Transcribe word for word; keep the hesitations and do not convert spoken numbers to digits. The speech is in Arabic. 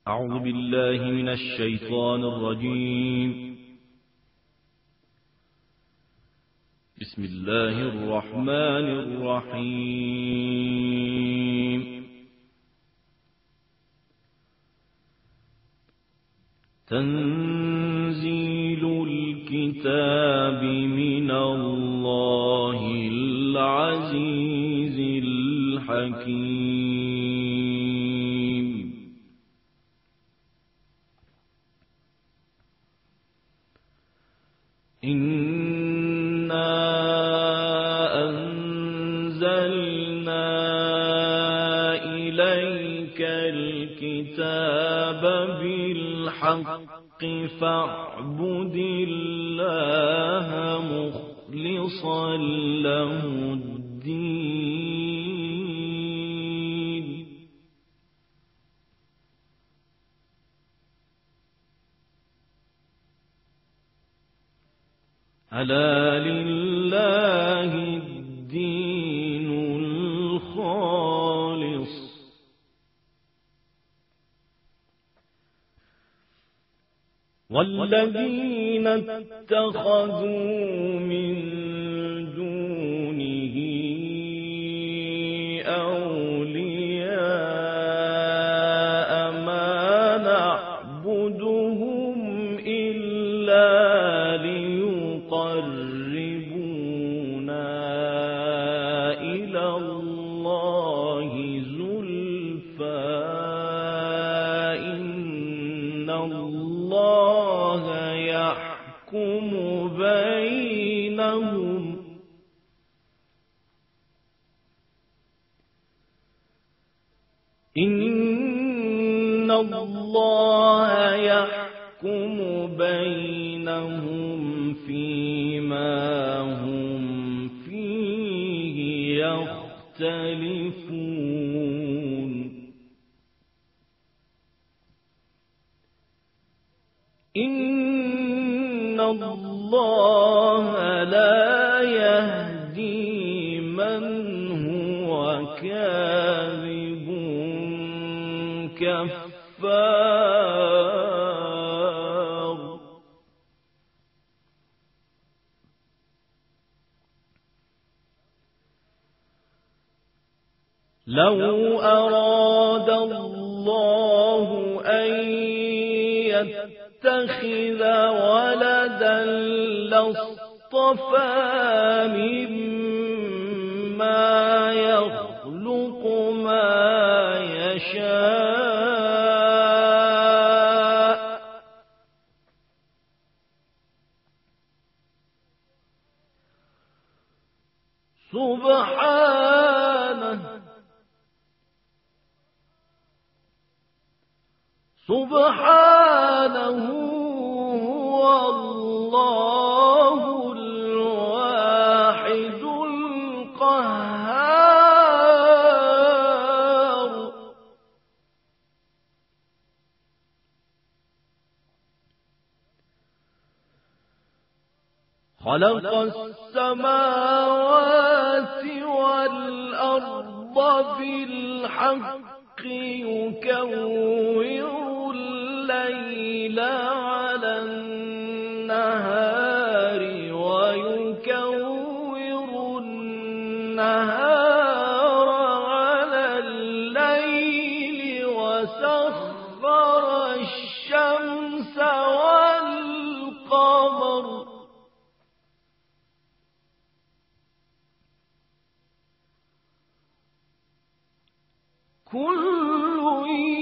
أعوذ بالله من الشيطان الرجيم. بسم الله الرحمن الرحيم. تنزيل الكتاب من الله العزيز الحكيم. إنا أنزلنا إليك الكتاب بالحق فاعبد الله مخلصا له الدين. ألا لله الدين الخالص. والذين اتخذوا من دونه أولياء ما نعبدهم إلا ليقربونا إلى الله زلفى إن الله يحكم بينهم إن الله يحكم بينهم فيما هم فيه يختلفون. إن الله لا يهدي من هو كاذب كفار. لو أراد الله أن يتخذ ولدا لاصطفى مما يخلق ما يشاء سبحانه سبحانه هو الله الواحد القهار. خلق السماوات والأرض بالحق يكور الليل على النهار ويكور النهار على الليل وسخر الشمس والقمر كل